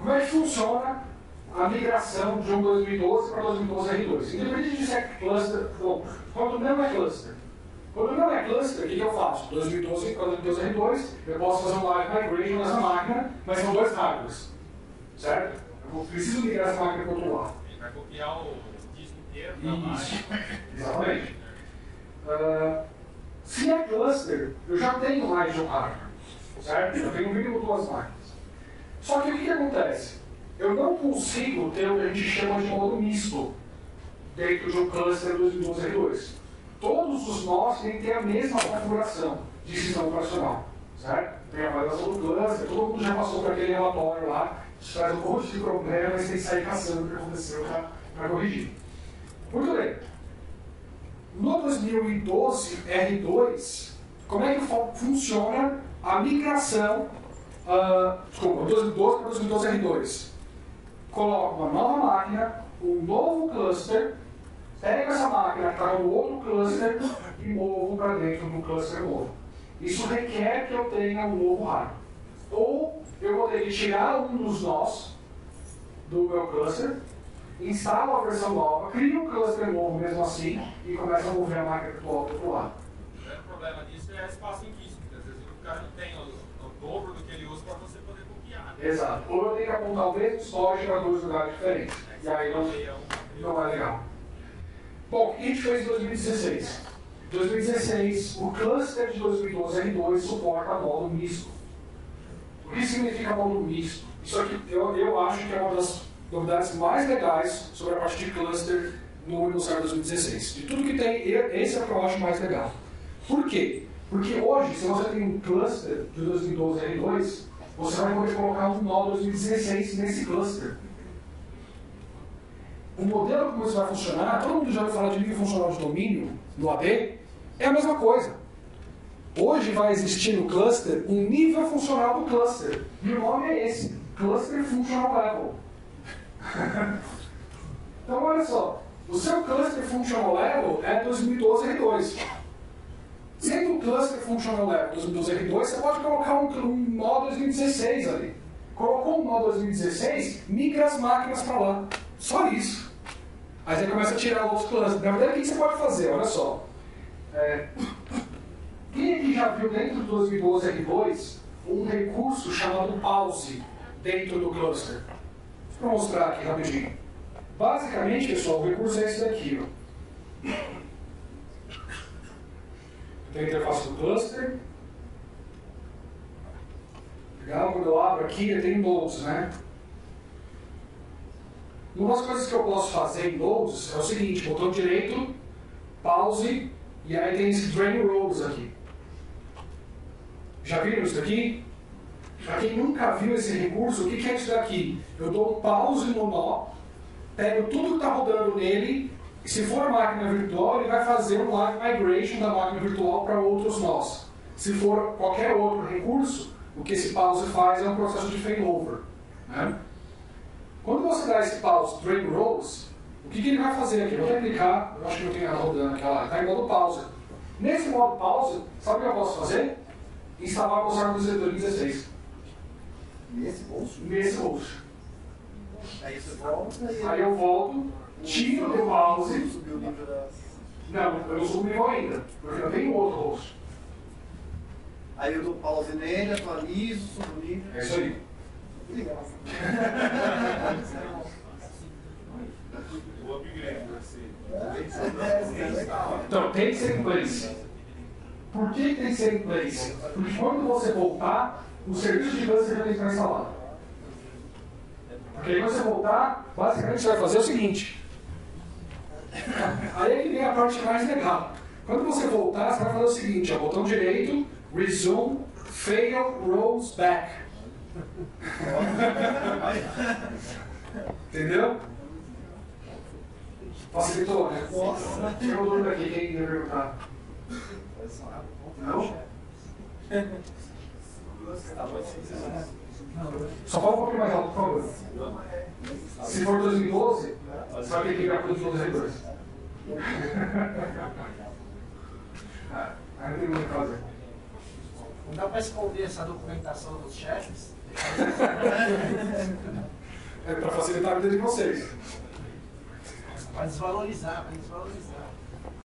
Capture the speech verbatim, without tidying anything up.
Como é que funciona a migração de um dois mil e doze para dois mil e doze R dois? Independente de se é cluster, bom, quando não é cluster. Quando não é cluster, o que, que eu faço? dois mil e doze para dois mil e doze R dois, eu posso fazer um live migration nessa máquina, mas são dois hardwares. Certo? Eu preciso migrar essa máquina para o outro lado. Ele vai copiar o disco inteiro da máquina. Exatamente. Uh, se é cluster, eu já tenho mais de um hardware. Certo? Eu tenho no mínimo duas máquinas. Só que o que, que acontece? Eu não consigo ter o que a gente chama de modo misto dentro de um cluster dois mil e doze R dois. Todos os nós têm que ter a mesma configuração de sistema operacional. Certo? Tem a validação do cluster, todo mundo já passou por aquele relatório lá, isso traz um monte de problemas e tem que sair caçando o que aconteceu para corrigir. Muito bem. No dois mil e doze R dois, como é que funciona a migração, uh, desculpa, dois mil e doze para dois mil e doze R dois? Coloco uma nova máquina, um novo cluster, pego essa máquina que está no outro cluster e movo para dentro do cluster novo. Isso requer que eu tenha um novo hardware. Ou eu vou ter que tirar um dos nós do meu cluster, instalo a versão nova, crio um cluster novo mesmo assim e começo a mover a máquina virtual para o outro lado. O grande problema disso é espaço em disco, porque às vezes o cara não tem o, o dobro do que ele usa para você poder copiar. Né? Exato. Ou eu tenho que apontar o mesmo storage para dois lugares diferentes. E aí não, não é legal. Bom, o que a gente fez em dois mil e dezesseis? Em dois mil e dezesseis, o cluster de dois mil e doze R dois suporta módulo misto. O que significa módulo misto? Isso aqui eu, eu acho que é uma das novidades mais legais sobre a parte de cluster no Windows Server dois mil e dezesseis. De tudo que tem, esse é o que eu acho mais legal. Por quê? Porque hoje, se você tem um cluster de dois mil e doze R dois, você vai poder colocar um nó dois mil e dezesseis nesse cluster. O modelo como isso vai funcionar, todo mundo já ouviu falar de nível funcional de domínio no A D, é a mesma coisa. Hoje vai existir no cluster um nível funcional do cluster. E o nome é esse, Cluster Functional Level. Então olha só, o seu Cluster Functional Level é dois mil e doze R dois. Sendo o Cluster Functional Level dois mil e doze R dois, você pode colocar um, um nó dois mil e dezesseis ali. Colocou um nó dois mil e dezesseis, migra as máquinas para lá. Só isso. Aí você começa a tirar outros clusters. Na verdade, o que você pode fazer? Olha só. É, quem aqui já viu dentro do dois mil e doze R dois um recurso chamado pause dentro do cluster? Vou mostrar aqui rapidinho. Basicamente, pessoal, o recurso é esse daqui. Ó. Tem a interface do cluster. Legal, quando eu abro aqui, ele tem nodes, né? Uma das coisas que eu posso fazer em nodes é o seguinte, botão direito, pause, e aí tem esse drain rows aqui. Já viram isso daqui? Para quem nunca viu esse recurso, o que é isso daqui? Eu dou um pause no nó, pego tudo que está rodando nele, e se for máquina virtual, ele vai fazer um live migration da máquina virtual para outros nós. Se for qualquer outro recurso, o que esse pause faz é um processo de failover. Né? Quando você dá esse pause drain rows, o que, que ele vai fazer aqui? Eu vou clicar, eu acho que eu tenho ela rodando aqui, ela está em modo pause. Nesse modo pause, sabe o que eu posso fazer? Instalar o Server dois mil e dezesseis. Nesse bolso? Nesse bolso. Aí você volta e... Aí eu volto, tiro do pause. Subiu o nível da... Não, eu não subo o nível ainda, porque eu tenho outro host. Aí eu dou pause nele, atualizo, subo o nível. É isso aí. Que legal. O upgrade vai ser. Então, tem que ser em place. Por que tem que ser em place? Porque quando você voltar, o serviço de cluster já tem que estar instalado. Porque aí quando você voltar, basicamente você vai fazer o seguinte. Aí é que vem a parte mais legal. Quando você voltar, você vai fazer o seguinte, ó, botão direito, resume, fail, rolls back. Entendeu? Facilitou, né? Nossa. Chegou o dono daqui, quem ia perguntar? Não? Só fala um pouquinho mais alto, por favor. Se for dois mil e doze, você vai ter que ligar para dois mil e doze R dois. Ah, aí não tem muito o que fazer. Não dá para esconder essa documentação dos chefes? É para facilitar a vida de vocês. Vai desvalorizar, vai desvalorizar.